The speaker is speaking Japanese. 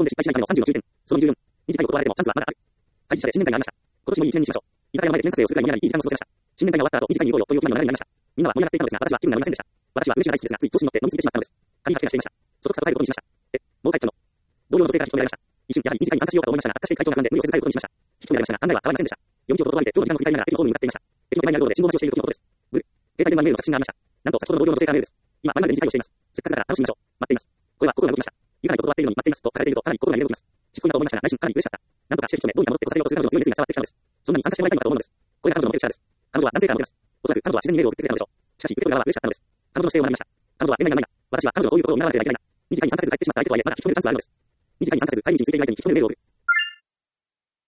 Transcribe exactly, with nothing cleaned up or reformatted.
分で失敗しないためのさんじゅうの注意点。そのにじゅうよん。二次会を断られてもチャンスはまだある。会社で新年会がありました。今年もいい一年にしましょう。居酒屋の前で検査をするくらいにならないいい時間を過ごせました。新年会が終わった後、二次会に行こうよという気分になりました。みんなは盛り上がっていたのですが、私は気分になりませんでした。私は梅酒が大好きですが、つい調子に乗って飲みすぎてしまったのです。髪が怪我していました。そそくさと帰ることにしました。え、もう帰っちゃうの。同僚の女性から引き止められました。一瞬やはり二次会に参加しようかと思いましたが、私会長が不安で無理をせず帰ることにしました。引き止められましたが、案内は変わりませんでした。よんキロほど離れて、今日の時間の振り返りながら駅のホームに向かっていました。駅の手前にある道路で信号待ちをしている時のことです。ブル。携帯電話にメールの着信がありました。なんと先ほどの同僚の女性からメールです。今、前まで二次会をしています。せっかくだから楽しみましょう。待っています。声は心が動きました。愉快に断っているのに待っていますと書かれているとかなり心が揺れ動きます。しつこいなと思いましたが、内心かなり嬉しかった。なんとかして引き止め、どうにか戻ってこさせようとする彼女の強い熱意が伝わってきたのです。そんなに参加してもらいたいのかと思うのです。これが彼女のモテる力です。彼女は男性からモテます。おそらく彼女は自然にメールを送ってくれたのでしょう。しかし、受け取る側は嬉しかったのです。彼女の姿勢を学びました。彼女は、えないないない。私は彼女のこういう心を見習わなければいけないな。二次会に参加せず帰ってしまった相手とはいえ、まだ引き止めるチャンスはあるのです。二次会に参加せず帰り道についている相手に引き止めるメールを送る。